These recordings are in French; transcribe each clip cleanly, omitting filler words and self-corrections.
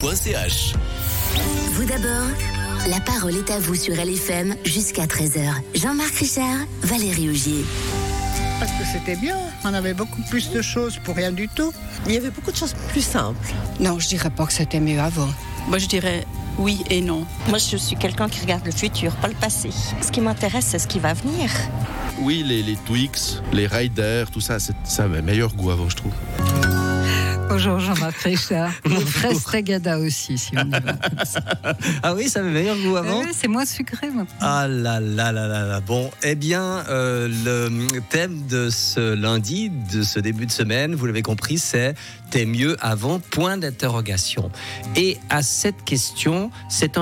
lfm.ch. Vous d'abord, la parole est à vous sur LFM jusqu'à 13h. Jean-Marc Richard, Valérie Augier. Parce que c'était bien, on avait beaucoup plus de choses pour rien du tout. Il y avait beaucoup de choses plus simples. Non, je dirais pas que c'était mieux avant. Moi, je dirais oui et non. Moi, je suis quelqu'un qui regarde le futur, pas le passé. Ce qui m'intéresse, c'est ce qui va venir. Oui, les Twix, les Riders, tout ça, ça avait meilleur goût avant, je trouve. Bonjour Jean-Marc Richard. Les fraises Tagada aussi, si on y va. Ah oui, ça avait meilleur goût avant. Oui, c'est moins sucré maintenant. Ah là là là là là. Bon, eh bien, le thème de ce lundi, de ce début de semaine, vous l'avez compris, c'est « T'es mieux avant ?» point d'interrogation. Et à cette question, c'est un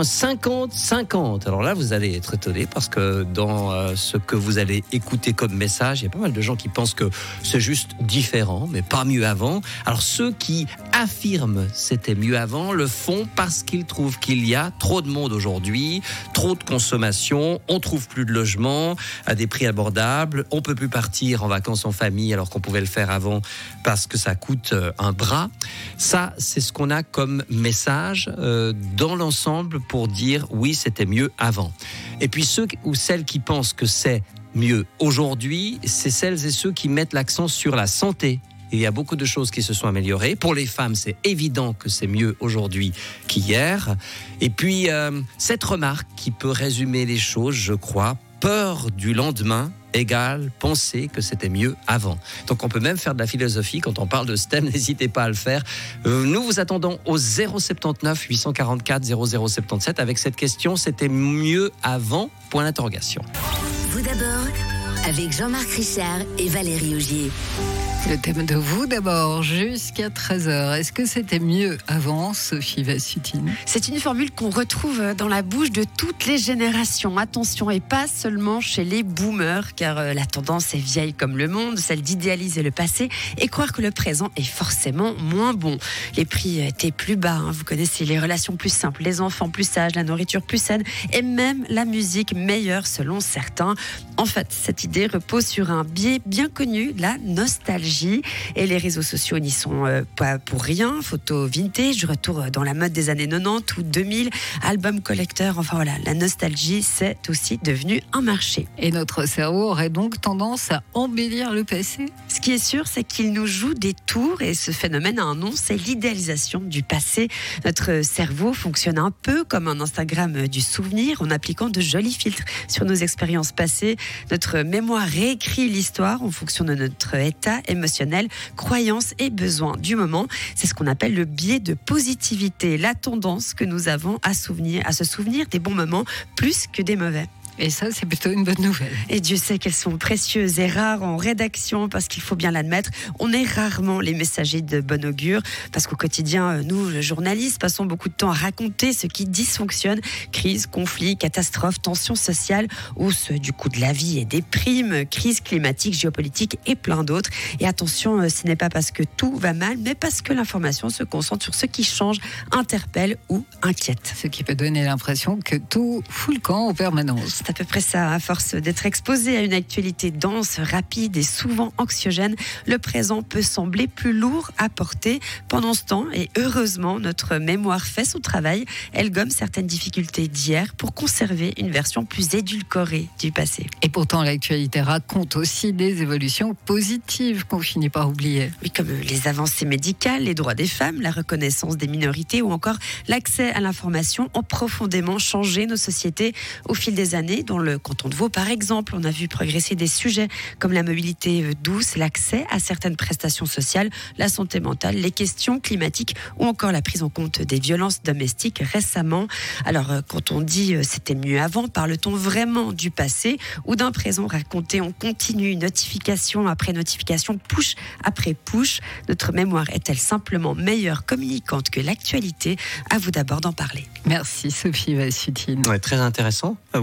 50-50. Alors là, vous allez être étonnés parce que dans ce que vous allez écouter comme message, il y a pas mal de gens qui pensent que c'est juste différent, mais pas mieux avant. Alors ceux qui affirment c'était mieux avant le font parce qu'ils trouvent qu'il y a trop de monde aujourd'hui, trop de consommation, on trouve plus de logements à des prix abordables, on peut plus partir en vacances en famille alors qu'on pouvait le faire avant parce que ça coûte un bras. Ça, c'est ce qu'on a comme message dans l'ensemble pour dire oui, c'était mieux avant. Et puis ceux ou celles qui pensent que c'est mieux aujourd'hui, c'est celles et ceux qui mettent l'accent sur la santé. Il y a beaucoup de choses qui se sont améliorées. Pour les femmes, c'est évident que c'est mieux aujourd'hui qu'hier. Et puis, cette remarque qui peut résumer les choses, je crois, peur du lendemain égale penser que c'était mieux avant. Donc on peut même faire de la philosophie quand on parle de ce thème, n'hésitez pas à le faire. Nous vous attendons au 079 844 0077 avec cette question, c'était mieux avant ? Point d'interrogation. Vous d'abord, avec Jean-Marc Richard et Valérie Augier. Le thème de vous d'abord, jusqu'à 13h. Est-ce que c'était mieux avant, Sophie Vassutine ? C'est une formule qu'on retrouve dans la bouche de toutes les générations. Attention, et pas seulement chez les boomers, car la tendance est vieille comme le monde, celle d'idéaliser le passé et croire que le présent est forcément moins bon. Les prix étaient plus bas, vous connaissez, les relations plus simples, les enfants plus sages, la nourriture plus saine et même la musique meilleure selon certains. En fait, cette idée repose sur un biais bien connu, la nostalgie. Et les réseaux sociaux n'y sont pas pour rien. Photos vintage, retour dans la mode des années 90 ou 2000, albums collecteurs, enfin voilà, la nostalgie, c'est aussi devenu un marché. Et notre cerveau aurait donc tendance à embellir le passé ? Ce qui est sûr, c'est qu'il nous joue des tours et ce phénomène a un nom, c'est l'idéalisation du passé. Notre cerveau fonctionne un peu comme un Instagram du souvenir en appliquant de jolis filtres sur nos expériences passées. Notre mémoire réécrit l'histoire en fonction de notre état émotionnel, croyances et besoins du moment. C'est ce qu'on appelle le biais de positivité, la tendance que nous avons à se souvenir des bons moments plus que des mauvais. Et ça, c'est plutôt une bonne nouvelle. Et Dieu sait qu'elles sont précieuses et rares en rédaction, parce qu'il faut bien l'admettre, on est rarement les messagers de bon augure, parce qu'au quotidien, nous, les journalistes, passons beaucoup de temps à raconter ce qui dysfonctionne, crise, conflits, catastrophes, tensions sociales, hausse du coût de la vie et des primes, crise climatique, géopolitique et plein d'autres. Et attention, ce n'est pas parce que tout va mal, mais parce que l'information se concentre sur ce qui change, interpelle ou inquiète. Ce qui peut donner l'impression que tout fout le camp en permanence. C'est à peu près ça, à force d'être exposé à une actualité dense, rapide et souvent anxiogène, le présent peut sembler plus lourd à porter. Pendant ce temps, et heureusement, notre mémoire fait son travail, elle gomme certaines difficultés d'hier pour conserver une version plus édulcorée du passé. Et pourtant, l'actualité raconte aussi des évolutions positives qu'on finit par oublier. Oui, comme les avancées médicales, les droits des femmes, la reconnaissance des minorités ou encore l'accès à l'information ont profondément changé nos sociétés au fil des années. Dans le canton de Vaud, par exemple, on a vu progresser des sujets comme la mobilité douce, l'accès à certaines prestations sociales, la santé mentale, les questions climatiques ou encore la prise en compte des violences domestiques récemment. Alors, quand on dit c'était mieux avant, parle-t-on vraiment du passé ou d'un présent raconté en continu, notification après notification, push après push? Notre mémoire est-elle simplement meilleure communicante que l'actualité? À vous d'abord d'en parler. Merci Sophie Vassutine. Ouais, très intéressant. Vous avez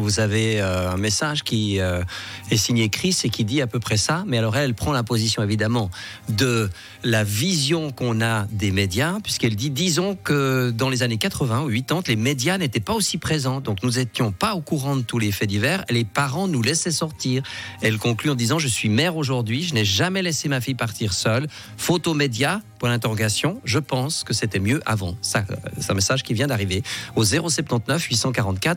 et un message qui est signé Chris et qui dit à peu près ça. Mais alors elle prend la position évidemment de la vision qu'on a des médias, puisqu'elle dit, disons que dans les années 80 ou 80, les médias n'étaient pas aussi présents, donc nous n'étions pas au courant de tous les faits divers, les parents nous laissaient sortir. Elle conclut en disant, je suis mère aujourd'hui, je n'ai jamais laissé ma fille partir seule. Faute aux médias, point d'interrogation, je pense que c'était mieux avant. Ça, c'est un message qui vient d'arriver au 079 844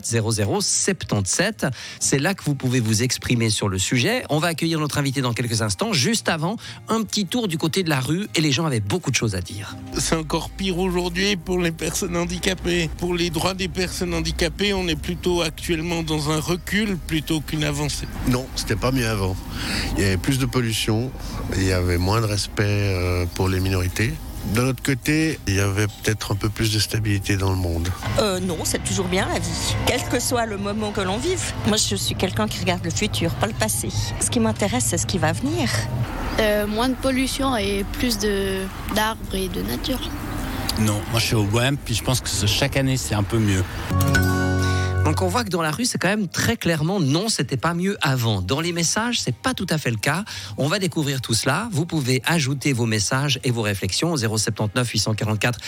0077. C'est là que vous pouvez vous exprimer sur le sujet. On va accueillir notre invité dans quelques instants. Juste avant, un petit tour du côté de la rue et les gens avaient beaucoup de choses à dire. C'est encore pire aujourd'hui pour les personnes handicapées. Pour les droits des personnes handicapées, on est plutôt actuellement dans un recul plutôt qu'une avancée. Non, c'était pas mieux avant. Il y avait plus de pollution, il y avait moins de respect pour les minorités. D'un autre côté, il y avait peut-être un peu plus de stabilité dans le monde. Non, c'est toujours bien la vie, quel que soit le moment que l'on vive. Moi, je suis quelqu'un qui regarde le futur, pas le passé. Ce qui m'intéresse, c'est ce qui va venir. Moins de pollution et plus d'arbres et de nature. Non, moi je suis au Bohème, puis je pense que chaque année c'est un peu mieux. Donc on voit que dans la rue, c'est quand même très clairement non, c'était pas mieux avant. Dans les messages, c'est pas tout à fait le cas. On va découvrir tout cela. Vous pouvez ajouter vos messages et vos réflexions au 079 844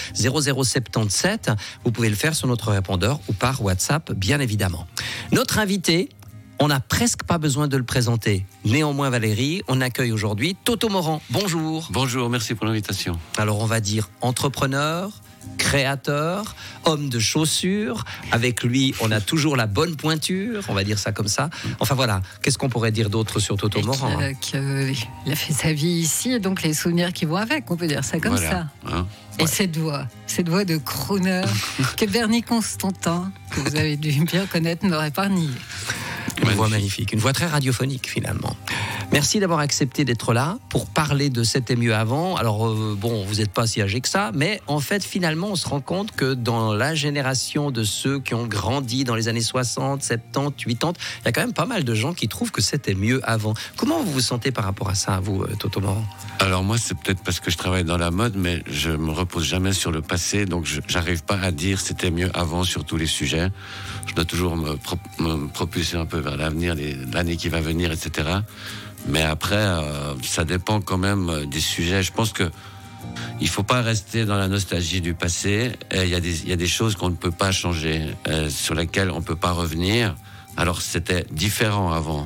0077. Vous pouvez le faire sur notre répondeur ou par WhatsApp, bien évidemment. Notre invité, on n'a presque pas besoin de le présenter. Néanmoins, Valérie, on accueille aujourd'hui Toto Morand. Bonjour. Bonjour, merci pour l'invitation. Alors, on va dire entrepreneur, créateur, homme de chaussures. Avec lui, on a toujours la bonne pointure, on va dire ça comme ça. Enfin voilà, qu'est-ce qu'on pourrait dire d'autre sur Toto Morand? Il a fait sa vie ici et donc les souvenirs qui vont avec, on peut dire ça comme ça. Hein, et cette voix de crooner que Bernie Constantin, que vous avez dû bien connaître, n'aurait pas nié. Une voix magnifique, une voix très radiophonique finalement. Merci d'avoir accepté d'être là pour parler de C'était mieux avant. Alors bon, vous n'êtes pas si âgé que ça, mais en fait finalement on se rend compte que dans la génération de ceux qui ont grandi dans les années 60, 70, 80, il y a quand même pas mal de gens qui trouvent que c'était mieux avant. Comment vous vous sentez par rapport à ça, vous, Toto Morand? Alors moi, c'est peut-être parce que je travaille dans la mode, mais je me repose jamais sur le passé, donc j'arrive pas à dire c'était mieux avant sur tous les sujets. Je dois toujours me propulser un peu vers l'avenir, l'année qui va venir, etc. Mais après, ça dépend quand même des sujets. Je pense que il faut pas rester dans la nostalgie du passé. Il y a des choses qu'on ne peut pas changer, sur lesquelles on peut pas revenir. Alors c'était différent avant.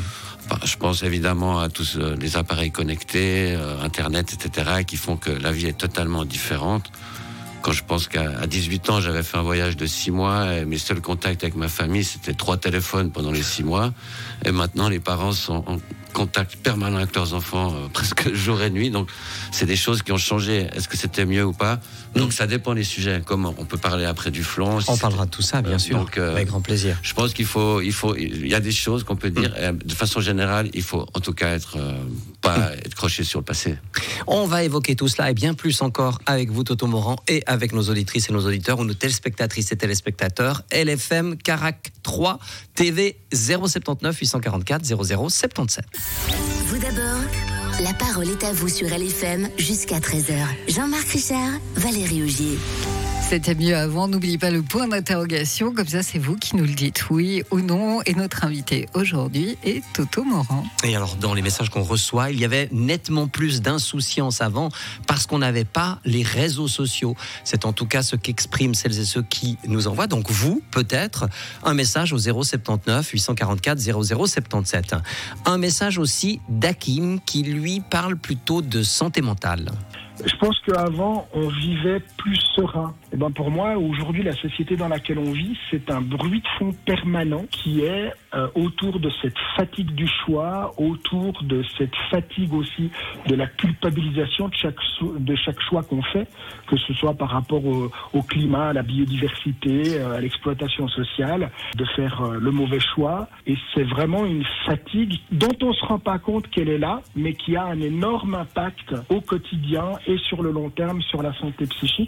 Je pense évidemment à tous les appareils connectés, Internet, etc., qui font que la vie est totalement différente. Quand je pense qu'à 18 ans, j'avais fait un voyage de 6 mois et mes seuls contacts avec ma famille, c'était 3 téléphones pendant les 6 mois. Et maintenant, les parents sont en contact permanent avec leurs enfants presque jour et nuit. Donc, c'est des choses qui ont changé. Est-ce que c'était mieux ou pas? Donc, ça dépend des sujets. Comme on peut parler après du flon. On parlera de tout ça, bien sûr, donc, avec grand plaisir. Je pense il y a des choses qu'on peut dire. De façon générale, il faut en tout cas pas être croché sur le passé. On va évoquer tout cela et bien plus encore avec vous, Toto Morand, et avec nos auditrices et nos auditeurs, ou nos téléspectatrices et téléspectateurs. LFM Carac 3, TV 079 844 0077. Vous d'abord, la parole est à vous sur LFM jusqu'à 13h. Jean-Marc Richard, Valérie Augier. C'était mieux avant, n'oubliez pas le point d'interrogation, comme ça c'est vous qui nous le dites, oui ou non. Et notre invité aujourd'hui est Toto Morand. Et alors dans les messages qu'on reçoit, il y avait nettement plus d'insouciance avant parce qu'on n'avait pas les réseaux sociaux. C'est en tout cas ce qu'expriment celles et ceux qui nous envoient. Donc vous, peut-être, un message au 079 844 0077. Un message aussi d'Hakim qui lui parle plutôt de santé mentale. Je pense qu'avant, on vivait plus serein. Et ben pour moi, aujourd'hui, la société dans laquelle on vit, c'est un bruit de fond permanent qui est autour de cette fatigue du choix, autour de cette fatigue aussi de la culpabilisation de chaque choix qu'on fait, que ce soit par rapport au climat, à la biodiversité, à l'exploitation sociale, de faire le mauvais choix. Et c'est vraiment une fatigue dont on ne se rend pas compte qu'elle est là, mais qui a un énorme impact au quotidien et sur le long terme sur la santé psychique.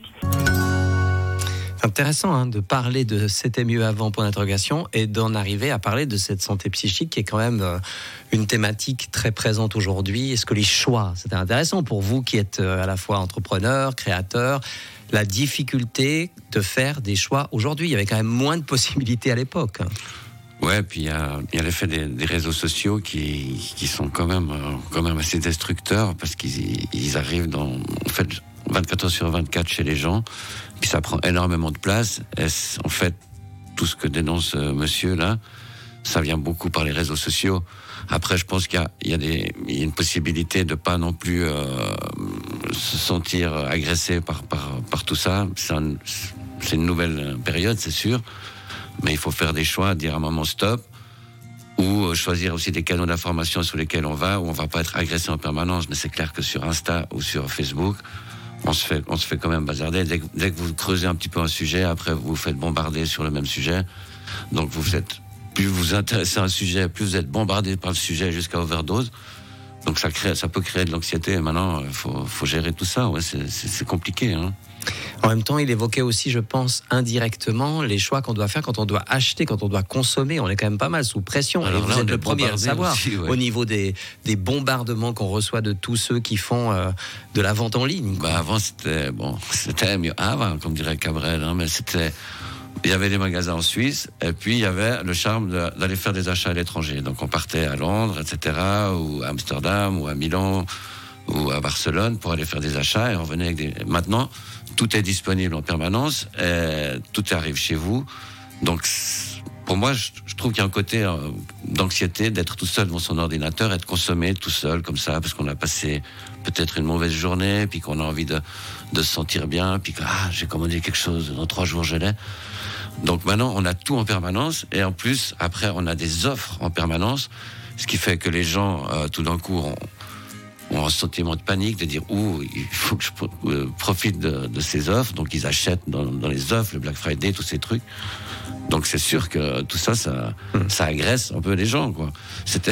C'est intéressant de parler de c'était mieux avant point d'interrogation et d'en arriver à parler de cette santé psychique qui est quand même une thématique très présente aujourd'hui. Est-ce que les choix, c'était intéressant pour vous qui êtes à la fois entrepreneur, créateur, la difficulté de faire des choix aujourd'hui, il y avait quand même moins de possibilités à l'époque. Ouais, puis il y a l'effet des réseaux sociaux qui sont quand même assez destructeurs parce qu'ils arrivent en fait 24 heures sur 24 chez les gens, puis ça prend énormément de place. Et en fait, tout ce que dénonce monsieur là, ça vient beaucoup par les réseaux sociaux. Après, je pense qu'il y a une possibilité de pas non plus se sentir agressé par tout ça. C'est une nouvelle période, c'est sûr. Mais il faut faire des choix, dire à un moment stop, ou choisir aussi des canaux d'information sur lesquels on va, où on va pas être agressé en permanence. Mais c'est clair que sur Insta ou sur Facebook, on se fait quand même bazarder. Dès que vous creusez un petit peu un sujet, après vous vous faites bombarder sur le même sujet. Donc plus vous vous intéressez à un sujet, plus vous êtes bombardé par le sujet jusqu'à overdose. Donc ça peut créer de l'anxiété. Et maintenant, faut gérer tout ça. Ouais, c'est compliqué, hein. En même temps, il évoquait aussi, je pense, indirectement, les choix qu'on doit faire quand on doit acheter, quand on doit consommer. On est quand même pas mal sous pression. Alors et là, vous êtes le premier à le savoir. Aussi, ouais. Au niveau des bombardements qu'on reçoit de tous ceux qui font de la vente en ligne. Bah avant, c'était mieux avant, comme dirait Cabrel. Hein, mais il y avait des magasins en Suisse, et puis il y avait le charme d'aller faire des achats à l'étranger. Donc on partait à Londres, etc., ou à Amsterdam, ou à Milan, ou à Barcelone pour aller faire des achats, et on revenait avec Maintenant, tout est disponible en permanence, et tout arrive chez vous. Donc, pour moi, je trouve qu'il y a un côté d'anxiété d'être tout seul devant son ordinateur et de consommer tout seul comme ça, parce qu'on a passé peut-être une mauvaise journée, puis qu'on a envie de se sentir bien, puis que j'ai commandé quelque chose, dans 3 jours je l'ai. Donc maintenant, on a tout en permanence, et en plus, après, on a des offres en permanence, ce qui fait que les gens, tout d'un coup, ont un sentiment de panique, de dire il faut que je profite de ces offres. Donc ils achètent dans les offres, le Black Friday, tous ces trucs. Donc c'est sûr que tout ça agresse un peu les gens, quoi. C'était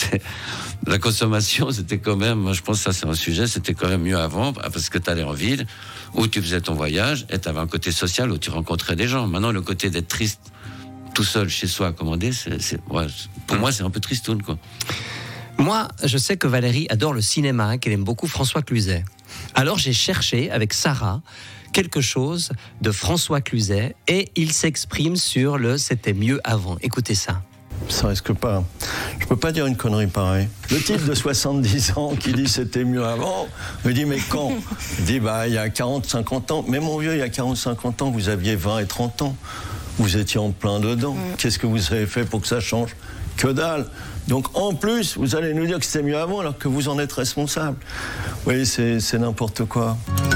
la consommation, c'était quand même, moi je pense que ça c'est un sujet, c'était quand même mieux avant, parce que t'allais en ville, où tu faisais ton voyage, et t'avais un côté social où tu rencontrais des gens. Maintenant, le côté d'être triste tout seul chez soi à commander, pour moi c'est un peu tristoun, quoi. Moi, je sais que Valérie adore le cinéma, qu'elle aime beaucoup François Cluzet. Alors j'ai cherché avec Sarah quelque chose de François Cluzet, et il s'exprime sur le « c'était mieux avant ». Écoutez ça. Ça risque pas. Je peux pas dire une connerie pareille. Le type de 70 ans qui dit c'était mieux avant, me dit mais quand ? Il dit il y a 40, 50 ans. Mais mon vieux, il y a 40, 50 ans, vous aviez 20 et 30 ans. Vous étiez en plein dedans. Qu'est-ce que vous avez fait pour que ça change ? Que dalle. Donc en plus, vous allez nous dire que c'était mieux avant alors que vous en êtes responsable. Oui, c'est n'importe quoi.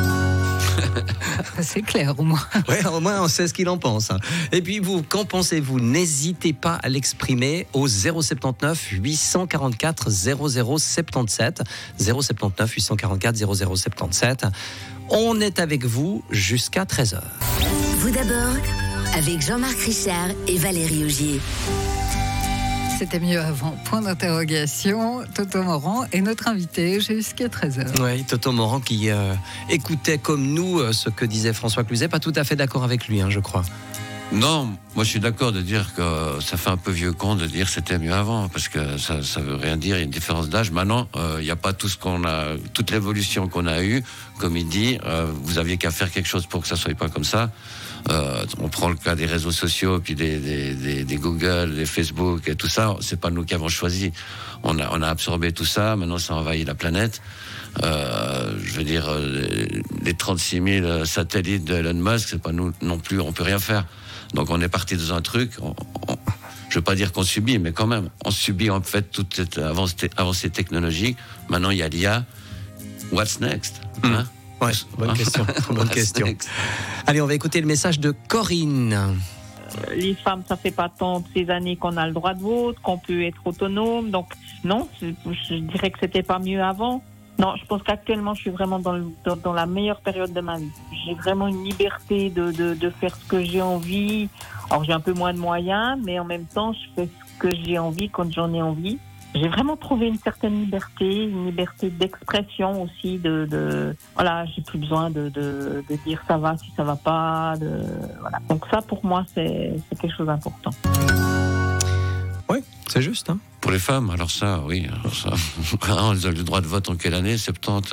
C'est clair, au moins. Ouais, au moins, on sait ce qu'il en pense. Et puis, vous, qu'en pensez-vous ? N'hésitez pas à l'exprimer au 079 844 0077. 079 844 0077. On est avec vous jusqu'à 13h. Vous d'abord, avec Jean-Marc Richard et Valérie Augier. C'était mieux avant, point d'interrogation. Toto Morand est notre invité jusqu'à 13h. Oui, Toto Morand qui écoutait comme nous ce que disait François Cluzet, pas tout à fait d'accord avec lui, je crois. Non, moi je suis d'accord de dire que ça fait un peu vieux con de dire c'était mieux avant, parce que ça veut rien dire, il y a une différence d'âge. Maintenant, il n'y a pas tout ce qu'on a, toute l'évolution qu'on a eue, comme il dit, vous aviez qu'à faire quelque chose pour que ça soit pas comme ça. On prend le cas des réseaux sociaux, puis des Google, des Facebook et tout ça. C'est pas nous qui avons choisi. On a absorbé tout ça. Maintenant, ça envahit la planète. Je veux dire, les 36 000 satellites de Elon Musk, c'est pas nous non plus. On peut rien faire. Donc, on est parti dans un truc. Je veux pas dire qu'on subit, mais quand même, on subit en fait toute cette avancée technologique. Maintenant, il y a l'IA. What's next, hein? Ouais, bonne question. Bonne question. Allez, on va écouter le message de Corinne. Les femmes, ça fait pas tant de ces années qu'on a le droit de vote, qu'on peut être autonome. Donc, non, je dirais que c'était pas mieux avant. Non, je pense qu'actuellement, je suis vraiment dans la meilleure période de ma vie. J'ai vraiment une liberté de faire ce que j'ai envie. Alors, j'ai un peu moins de moyens, mais en même temps, je fais ce que j'ai envie quand j'en ai envie. J'ai vraiment trouvé une certaine liberté, une liberté d'expression aussi. Voilà, j'ai plus besoin de dire ça va si ça va pas. Voilà. Donc ça, pour moi, c'est quelque chose d'important. Oui, c'est juste. Pour les femmes, alors ça, oui. Elles ont le droit de vote en quelle année ?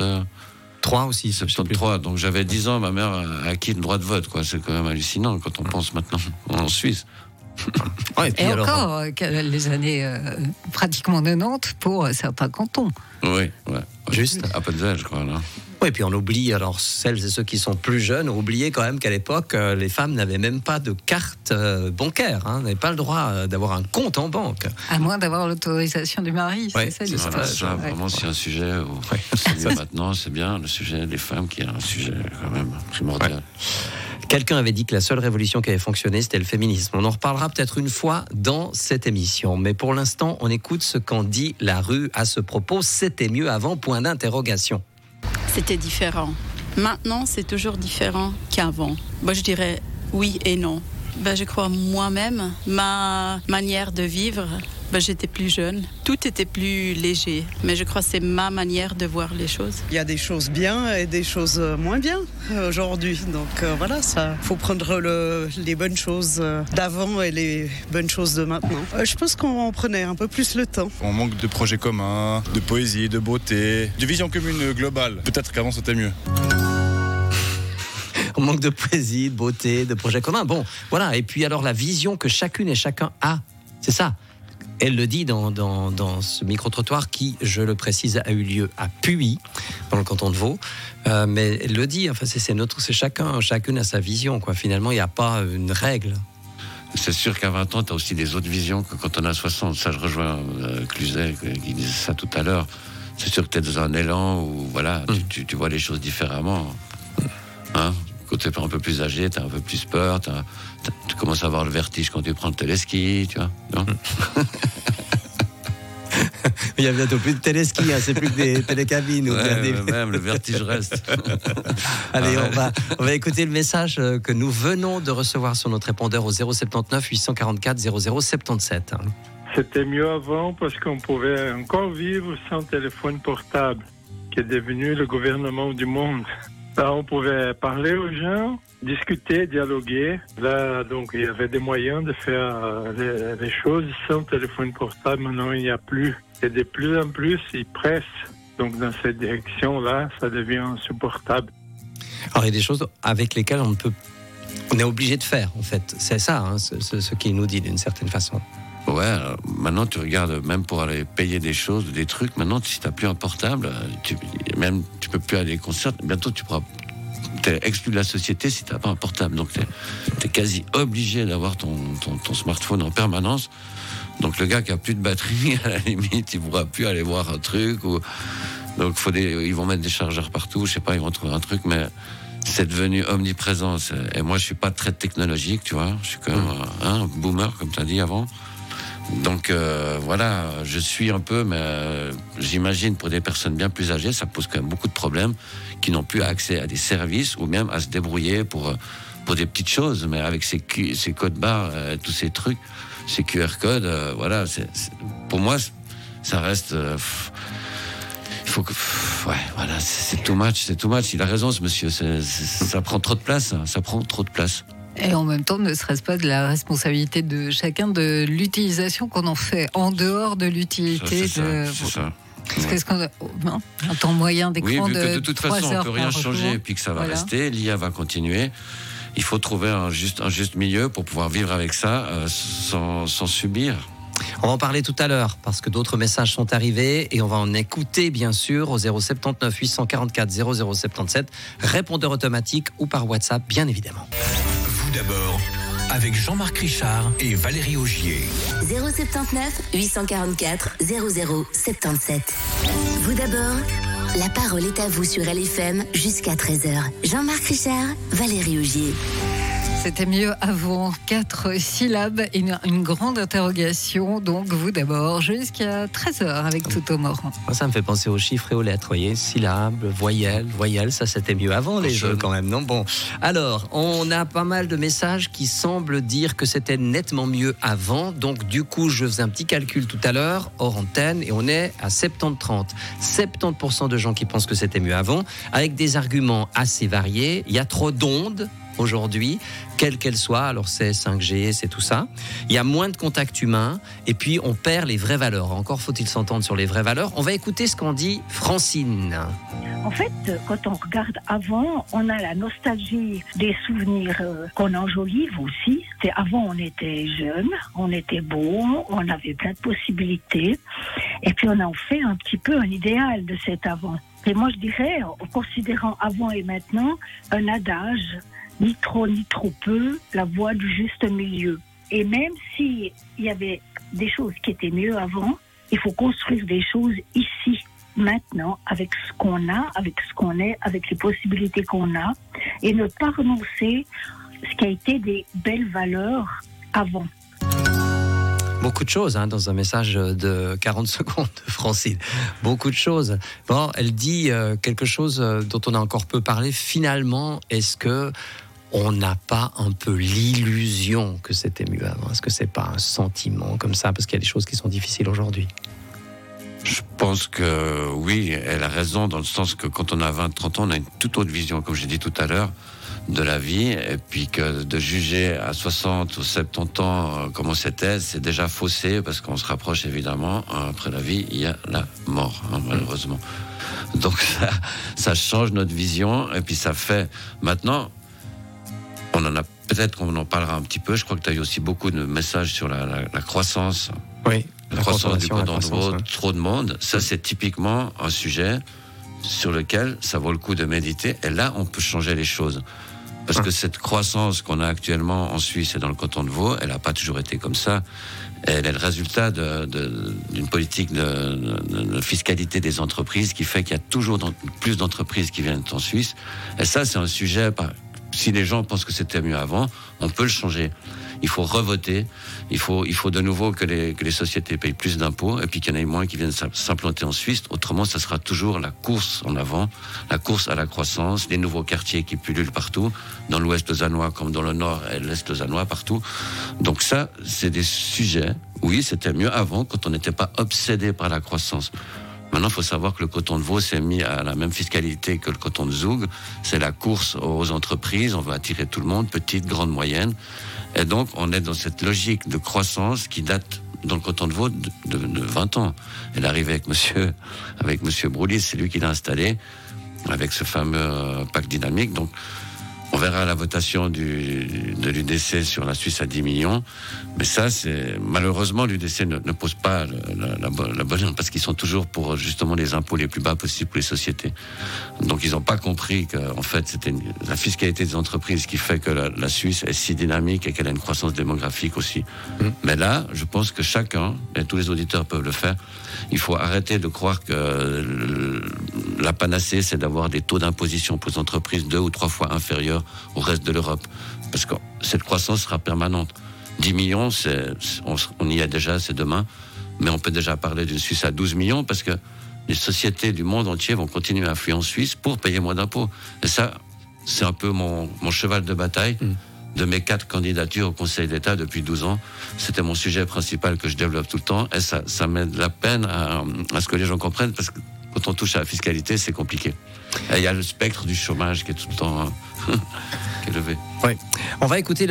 3 aussi. 73. Donc j'avais 10 ans, ma mère a acquis le droit de vote, quoi. C'est quand même hallucinant quand on pense maintenant en Suisse. Et encore, les années pratiquement 90 pour certains cantons. Oui, ouais. Juste. Appenzell, je crois, là. Oui, et puis on oublie, alors celles et ceux qui sont plus jeunes, ont oublié quand même qu'à l'époque, les femmes n'avaient même pas de carte bancaire, n'avaient pas le droit d'avoir un compte en banque. À moins d'avoir l'autorisation du mari, c'est ça l'histoire. Voilà, ça, vraiment, c'est un sujet où maintenant, c'est bien, le sujet des femmes qui est un sujet quand même primordial. Ouais. Quelqu'un avait dit que la seule révolution qui avait fonctionné, c'était le féminisme. On en reparlera peut-être une fois dans cette émission. Mais pour l'instant, on écoute ce qu'en dit la rue à ce propos. C'était mieux avant, point d'interrogation. C'était différent. Maintenant, c'est toujours différent qu'avant. Moi, je dirais oui et non. Je crois moi-même, ma manière de vivre, j'étais plus jeune. Tout était plus léger. Mais je crois que c'est ma manière de voir les choses. Il y a des choses bien et des choses moins bien aujourd'hui. Donc voilà, ça faut prendre les bonnes choses d'avant et les bonnes choses de maintenant. Je pense qu'on prenait un peu plus le temps. On manque de projets communs, de poésie, de beauté, de vision commune globale. Peut-être qu'avant c'était mieux. On manque de poésie, de beauté, de projets communs. Bon, voilà. Et puis alors la vision que chacune et chacun a, c'est ça. Elle le dit dans ce micro-trottoir qui, je le précise, a eu lieu à Puy, dans le canton de Vaud. Mais elle le dit, enfin, c'est chacune a sa vision, quoi. Finalement, il n'y a pas une règle. C'est sûr qu'à 20 ans, tu as aussi des autres visions que quand on a 60. Ça, je rejoins Cluzet qui disait ça tout à l'heure. C'est sûr que tu es dans un élan où voilà, tu vois les choses différemment. Hein? Quand tu es un peu plus âgé, tu as un peu plus peur, tu commences à avoir le vertige quand tu prends le téléski, tu vois, non? Il y a bientôt plus de téléski, c'est plus que des télécabines. Même le vertige reste. Allez, on va écouter le message que nous venons de recevoir sur notre répondeur au 079 844 0077. C'était mieux avant parce qu'on pouvait encore vivre sans téléphone portable, qui est devenu le gouvernement du monde. Là, on pouvait parler aux gens, discuter, dialoguer. Là, donc, il y avait des moyens de faire les choses sans téléphone portable. Maintenant, il n'y a plus. Et de plus en plus, ils pressent. Donc, dans cette direction-là, ça devient insupportable. Alors, il y a des choses avec lesquelles on est obligé de faire, en fait. C'est ça, ce qu'il nous dit, d'une certaine façon. Ouais, maintenant tu regardes, même pour aller payer des choses, des trucs, maintenant si tu n'as plus un portable, tu peux plus aller aux concerts, bientôt t'es exclu de la société si tu n'as pas un portable, donc t'es quasi obligé d'avoir ton smartphone en permanence. Donc le gars qui a plus de batterie, à la limite, il pourra plus aller voir un truc, donc ils vont mettre des chargeurs partout, je sais pas, ils vont trouver un truc, mais c'est devenu omniprésent. Et moi je suis pas très technologique, tu vois, je suis quand même un boomer, comme tu as dit avant. Donc voilà, je suis un peu, mais j'imagine pour des personnes bien plus âgées, ça pose quand même beaucoup de problèmes, qui n'ont plus accès à des services ou même à se débrouiller pour des petites choses. Mais avec ces codes barres, tous ces trucs, ces QR codes, voilà, pour moi, ça reste. Il faut que, voilà, c'est too much. Il a raison, ce monsieur. Ça prend trop de place. Ça prend trop de place. Et en même temps, ne serait-ce pas de la responsabilité de chacun de l'utilisation qu'on en fait en dehors de l'utilité c'est ça. Qu'est-ce qu'on a un temps moyen d'écran de toute façon, on ne peut rien changer jour. Et puis que ça va rester. L'IA va continuer. Il faut trouver un juste milieu pour pouvoir vivre avec ça sans subir. On va en parler tout à l'heure parce que d'autres messages sont arrivés et on va en écouter bien sûr au 079 844 0077, répondeur automatique ou par WhatsApp bien évidemment. Vous d'abord, avec Jean-Marc Richard et Valérie Augier. 079 844 0077. Vous d'abord, la parole est à vous sur LFM jusqu'à 13h. Jean-Marc Richard, Valérie Augier. C'était mieux avant, 4 syllabes et une grande interrogation. Donc vous d'abord, jusqu'à 13h avec Toto Morand. Ça me fait penser aux chiffres et aux lettres, vous voyez, syllabes, voyelles, ça c'était mieux avant les jeux quand même, non? Bon, alors, on a pas mal de messages qui semblent dire que c'était nettement mieux avant. Donc du coup, je faisais un petit calcul tout à l'heure, hors antenne, et on est à 70-30. 70% de gens qui pensent que c'était mieux avant, avec des arguments assez variés. Il y a trop d'ondes. aujourd'hui, quelle qu'elle soit. Alors c'est 5G, c'est tout ça. Il y a moins de contact humain et puis on perd les vraies valeurs. Encore faut-il s'entendre sur les vraies valeurs. On va écouter ce qu'en dit Francine. En fait, quand on regarde avant, on a la nostalgie des souvenirs qu'on enjolive aussi. Avant, on était jeunes, on était beaux, on avait plein de possibilités. Et puis, on en fait un petit peu un idéal de cet avant. Et moi, je dirais, en considérant avant et maintenant, un adage, ni trop peu, la voie du juste milieu. Et même s'il y avait des choses qui étaient mieux avant, il faut construire des choses ici, maintenant, avec ce qu'on a, avec ce qu'on est, avec les possibilités qu'on a, et ne pas renoncer ce qui a été des belles valeurs avant. Beaucoup de choses dans un message de 40 secondes de Francine. Beaucoup de choses. Bon, elle dit quelque chose dont on a encore peu parlé. Finalement, est-ce que on n'a pas un peu l'illusion que c'était mieux avant? Est-ce que c'est pas un sentiment comme ça? Parce qu'il y a des choses qui sont difficiles aujourd'hui. Je pense que oui, elle a raison dans le sens que quand on a 20-30 ans, on a une toute autre vision, comme j'ai dit tout à l'heure, de la vie, et puis que de juger à 60 ou 70 ans comment c'était, c'est déjà faussé, parce qu'on se rapproche évidemment, après la vie, il y a la mort, malheureusement. Donc ça change notre vision, et puis ça fait, maintenant, on en a peut-être qu'on en parlera un petit peu, je crois que tu as eu aussi beaucoup de messages sur la croissance. Oui. La croissance du canton de Vaud, trop de monde, ça c'est typiquement un sujet sur lequel ça vaut le coup de méditer, et là on peut changer les choses. Parce que cette croissance qu'on a actuellement en Suisse et dans le canton de Vaud, elle n'a pas toujours été comme ça. Elle est le résultat d'une politique de fiscalité des entreprises qui fait qu'il y a toujours plus d'entreprises qui viennent en Suisse. Et ça c'est un sujet, si les gens pensent que c'était mieux avant, on peut le changer. Il faut revoter, il faut de nouveau que les sociétés payent plus d'impôts et puis qu'il y en ait moins qui viennent s'implanter en Suisse. Autrement, ça sera toujours la course en avant, la course à la croissance, les nouveaux quartiers qui pullulent partout, dans l'ouest lausannois comme dans le nord et l'est lausannois, partout. Donc ça, c'est des sujets, oui, c'était mieux avant quand on n'était pas obsédé par la croissance. Maintenant, il faut savoir que le canton de Vaud s'est mis à la même fiscalité que le canton de Zoug. C'est la course aux entreprises. On veut attirer tout le monde, petites, grandes, moyennes. Et donc, on est dans cette logique de croissance qui date dans le canton de Vaud de 20 ans. Elle est arrivée avec monsieur Broulis, c'est lui qui l'a installé, avec ce fameux pacte dynamique. Donc, on verra la votation de l'UDC sur la Suisse à 10 millions. Mais ça, malheureusement, l'UDC ne pose pas la bonne, parce qu'ils sont toujours pour justement les impôts les plus bas possibles pour les sociétés. Donc, ils n'ont pas compris qu'en fait, c'était la fiscalité des entreprises qui fait que la Suisse est si dynamique et qu'elle a une croissance démographique aussi. Mais là, je pense que chacun, et tous les auditeurs peuvent le faire, il faut arrêter de croire que la panacée, c'est d'avoir des taux d'imposition pour les entreprises 2 ou 3 fois inférieurs au reste de l'Europe. Parce que cette croissance sera permanente. 10 millions, on y est déjà, c'est demain. Mais on peut déjà parler d'une Suisse à 12 millions parce que les sociétés du monde entier vont continuer à fuir en Suisse pour payer moins d'impôts. Et ça, c'est un peu mon cheval de bataille de mes 4 candidatures au Conseil d'État depuis 12 ans. C'était mon sujet principal que je développe tout le temps. Et ça m'aide la peine à ce que les gens comprennent, parce que quand on touche à la fiscalité, c'est compliqué. Et il y a le spectre du chômage qui est tout le temps qui est levé. Oui. On va écouter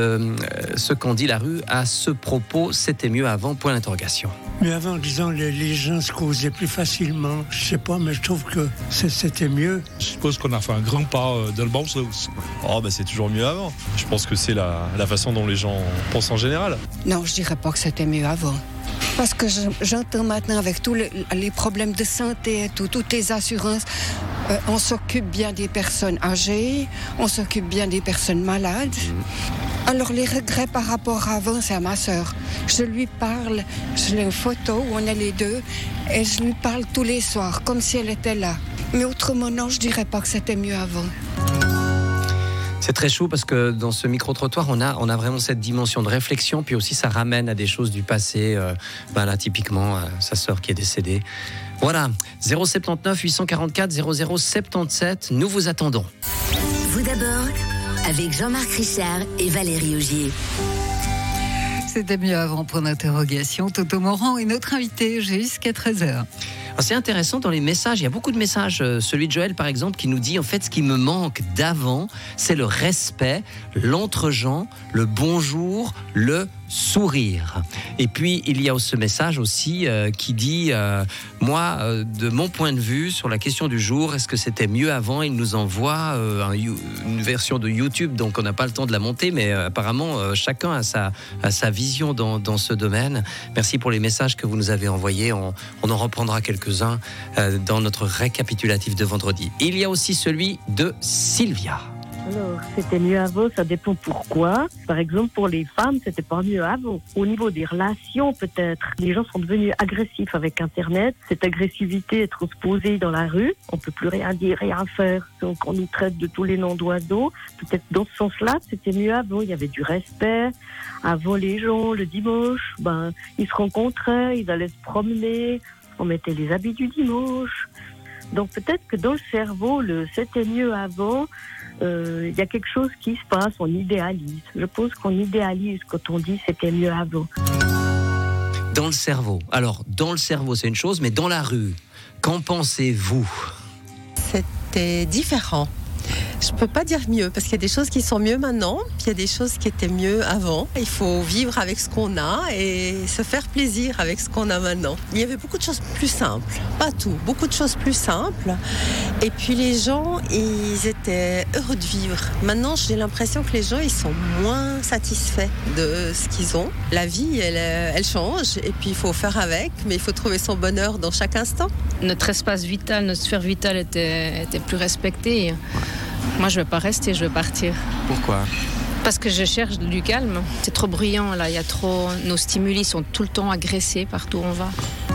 ce qu'en dit la rue à ce propos. C'était mieux avant, point d'interrogation. Mais avant, disons, les gens se causaient plus facilement. Je sais pas, mais je trouve que c'était mieux. Je suppose qu'on a fait un grand pas dans le bon sens. C'est toujours mieux avant. Je pense que c'est la façon dont les gens pensent en général. Non, je dirais pas que c'était mieux avant. Parce que j'entends maintenant avec tous les problèmes de santé et toutes les assurances, on s'occupe bien des personnes âgées, on s'occupe bien des personnes malades. Alors les regrets par rapport à avant, c'est à ma sœur. Je lui parle, je l'ai une photo où on est les deux, et je lui parle tous les soirs, comme si elle était là. Mais autrement, non, je dirais pas que c'était mieux avant. C'est très chaud parce que dans ce micro-trottoir, on a vraiment cette dimension de réflexion, puis aussi ça ramène à des choses du passé. Là, typiquement, sa sœur qui est décédée. Voilà, 079 844 0077, nous vous attendons. Vous d'abord, avec Jean-Marc Richard et Valérie Augier. C'était mieux avant, point d'interrogation. Toto Morand est notre invité jusqu'à 13h. Alors, c'est intéressant dans les messages, il y a beaucoup de messages. Celui de Joël, par exemple, qui nous dit en fait ce qui me manque d'avant, c'est le respect, l'entre-gens, le bonjour, le sourire. Et puis il y a ce message aussi qui dit moi, de mon point de vue sur la question du jour, est-ce que c'était mieux avant? Il nous envoie une version de YouTube, donc on n'a pas le temps de la monter, mais apparemment chacun a sa vision dans ce domaine. Merci pour les messages que vous nous avez envoyés. On en reprendra quelques-uns dans notre récapitulatif de vendredi. Il y a aussi celui de Sylvia. Alors, c'était mieux avant, ça dépend pourquoi. Par exemple, pour les femmes, c'était pas mieux avant. Au niveau des relations, peut-être, les gens sont devenus agressifs avec Internet. Cette agressivité est transposée dans la rue. On peut plus rien dire, rien faire. Donc, on nous traite de tous les noms d'oiseaux. Peut-être dans ce sens-là, c'était mieux avant. Il y avait du respect. Avant, les gens, le dimanche, ils se rencontraient, ils allaient se promener. On mettait les habits du dimanche. Donc, peut-être que dans le cerveau, c'était mieux avant. Il y a quelque chose qui se passe, on idéalise. Je pense qu'on idéalise quand on dit c'était mieux avant. Dans le cerveau. Alors, dans le cerveau, c'est une chose, mais dans la rue, qu'en pensez-vous? C'était différent. Je ne peux pas dire mieux, parce qu'il y a des choses qui sont mieux maintenant, puis il y a des choses qui étaient mieux avant. Il faut vivre avec ce qu'on a et se faire plaisir avec ce qu'on a maintenant. Il y avait beaucoup de choses plus simples, pas tout, beaucoup de choses plus simples. Et puis les gens, ils étaient heureux de vivre. Maintenant, j'ai l'impression que les gens, ils sont moins satisfaits de ce qu'ils ont. La vie, elle change, et puis il faut faire avec, mais il faut trouver son bonheur dans chaque instant. Notre espace vital, notre sphère vitale était plus respectée. Moi, je ne vais pas rester, je vais partir. Pourquoi? Parce que je cherche du calme. C'est trop bruyant, là. Il y a trop... Nos stimuli sont tout le temps agressés partout où on va.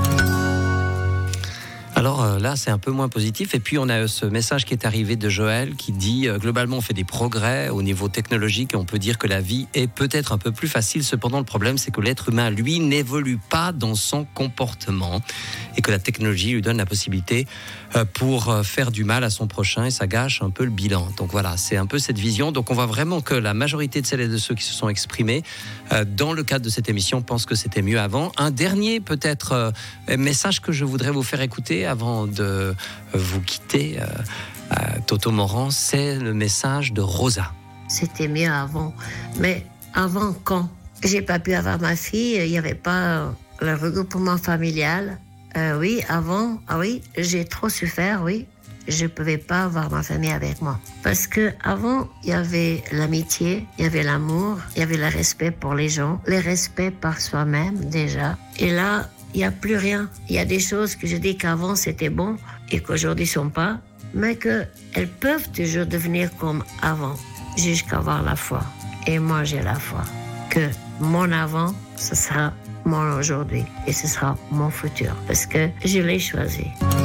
Alors là, c'est un peu moins positif. Et puis, on a ce message qui est arrivé de Joël qui dit globalement, on fait des progrès au niveau technologique et on peut dire que la vie est peut-être un peu plus facile. Cependant, le problème, c'est que l'être humain, lui, n'évolue pas dans son comportement et que la technologie lui donne la possibilité pour faire du mal à son prochain et ça gâche un peu le bilan. Donc voilà, c'est un peu cette vision. Donc on voit vraiment que la majorité de celles et de ceux qui se sont exprimés dans le cadre de cette émission pensent que c'était mieux avant. Un dernier peut-être message que je voudrais vous faire écouter avant de vous quitter, Toto Morand, c'est le message de Rosa. C'était mieux avant, mais avant quand? J'ai pas pu avoir ma fille, il n'y avait pas le regroupement familial. Oui, avant, j'ai trop souffert, oui. Je pouvais pas avoir ma famille avec moi. Parce que avant, il y avait l'amitié, il y avait l'amour, il y avait le respect pour les gens, le respect par soi-même déjà. Et là, il n'y a plus rien. Il y a des choses que je dis qu'avant c'était bon et qu'aujourd'hui ne sont pas, mais qu'elles peuvent toujours devenir comme avant, jusqu'à avoir la foi. Et moi, j'ai la foi que mon avant, ce sera mon aujourd'hui et ce sera mon futur parce que je l'ai choisi.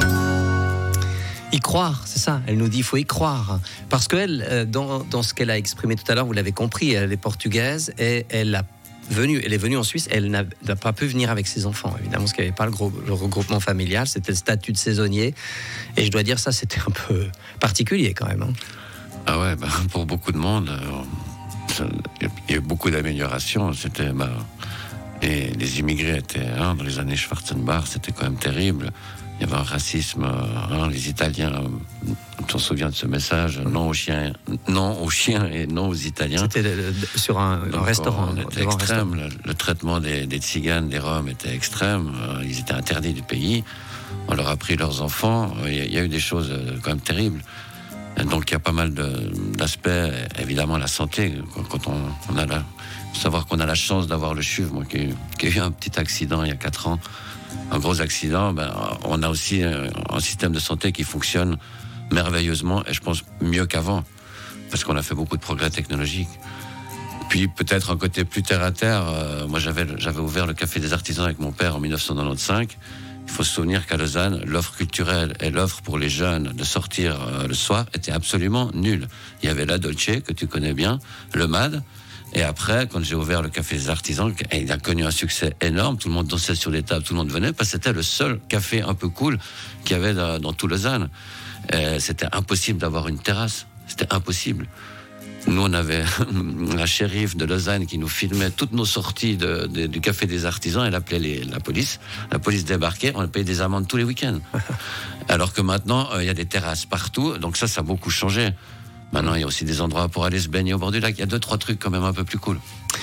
Y croire, c'est ça. Elle nous dit il faut y croire. Parce qu'elle, dans ce qu'elle a exprimé tout à l'heure, vous l'avez compris, elle est portugaise et elle est venue en Suisse. Elle n'a pas pu venir avec ses enfants, évidemment, parce qu'il n'y avait pas le regroupement familial. C'était le statut de saisonnier. Et je dois dire, ça, c'était un peu particulier quand même. Hein. Ah ouais, pour beaucoup de monde, il y a eu beaucoup d'améliorations. C'était... Et les immigrés étaient, dans les années Schwarzenbach, c'était quand même terrible. Il y avait un racisme, les Italiens, on se souvient de ce message, non aux chiens et non aux Italiens. C'était sur un restaurant. On était extrême, le traitement des Tziganes, des Roms était extrême, ils étaient interdits du pays, on leur a pris leurs enfants, il y a eu des choses quand même terribles. Donc il y a pas mal d'aspects, évidemment la santé, quand on a savoir qu'on a la chance d'avoir le CHUV, moi qui ai eu un petit accident il y a 4 ans, un gros accident, on a aussi un système de santé qui fonctionne merveilleusement et je pense mieux qu'avant, parce qu'on a fait beaucoup de progrès technologiques. Puis peut-être un côté plus terre à terre, moi j'avais ouvert le Café des Artisans avec mon père en 1995. Il faut se souvenir qu'à Lausanne, l'offre culturelle et l'offre pour les jeunes de sortir le soir était absolument nulle. Il y avait la Dolce, que tu connais bien, le MAD. Et après, quand j'ai ouvert le Café des Artisans, il a connu un succès énorme. Tout le monde dansait sur les tables, tout le monde venait, parce que c'était le seul café un peu cool qu'il y avait dans tout Lausanne. C'était impossible d'avoir une terrasse. C'était impossible. Nous, on avait la shérif de Lausanne qui nous filmait toutes nos sorties du Café des Artisans. Elle appelait la police. La police débarquait. On payait des amendes tous les week-ends. Alors que maintenant, il y a des terrasses partout. Donc ça a beaucoup changé. Maintenant, il y a aussi des endroits pour aller se baigner au bord du lac. Il y a 2-3 trucs quand même un peu plus cool.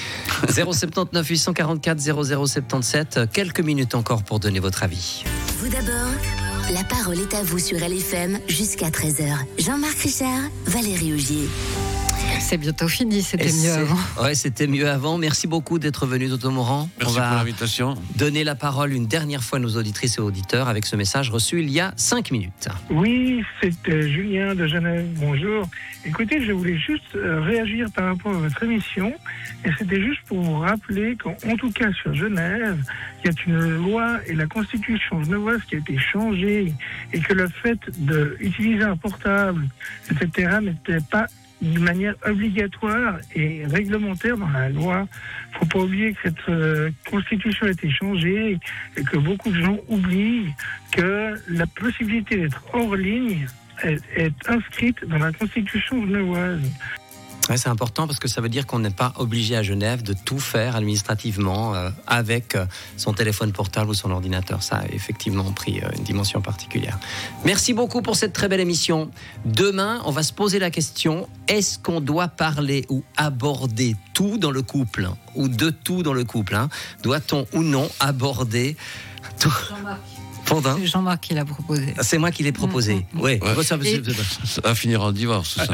079 844 0077. Quelques minutes encore pour donner votre avis. Vous d'abord, la parole est à vous sur LFM jusqu'à 13h. Jean-Marc Richard, Valérie Augier. C'est bientôt fini, c'était mieux avant. Ouais, c'était mieux avant. Merci beaucoup d'être venu, Toto Morand. Merci pour l'invitation. Donner la parole une dernière fois à nos auditrices et auditeurs avec ce message reçu il y a 5 minutes. Oui, c'est Julien de Genève. Bonjour. Écoutez, je voulais juste réagir par rapport à votre émission. Et c'était juste pour vous rappeler qu'en tout cas sur Genève, il y a une loi et la constitution genevoise qui a été changée et que le fait d'utiliser un portable, etc., n'était pas de manière obligatoire et réglementaire dans la loi. Il ne faut pas oublier que cette constitution a été changée et que beaucoup de gens oublient que la possibilité d'être hors ligne est inscrite dans la constitution genevoise. Ouais, c'est important parce que ça veut dire qu'on n'est pas obligé à Genève de tout faire administrativement avec son téléphone portable ou son ordinateur. Ça a effectivement pris une dimension particulière. Merci beaucoup pour cette très belle émission. Demain, on va se poser la question, est-ce qu'on doit parler ou aborder tout dans le couple ou de tout dans le couple, Doit-on ou non aborder tout? C'est Jean-Marc qui l'a proposé. C'est moi qui l'ai proposé. Oui. Ça va finir en divorce, ça.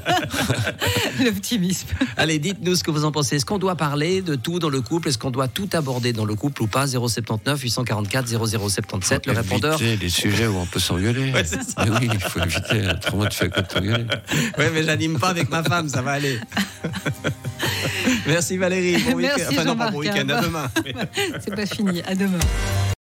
L'optimisme. Allez, dites-nous ce que vous en pensez. Est-ce qu'on doit parler de tout dans le couple? Est-ce qu'on doit tout aborder dans le couple ou pas? 079 844 0077. Le répondeur. Éviter les sujets où on peut s'engueuler. Ouais, c'est ça. Oui, il faut éviter. Autrement, tu fais que t'engueuler. Oui, mais j'anime pas avec ma femme, ça va aller. Merci Valérie. Bon week-end. Merci Jean-Marc. Bon week-end. À demain. C'est pas fini. À demain.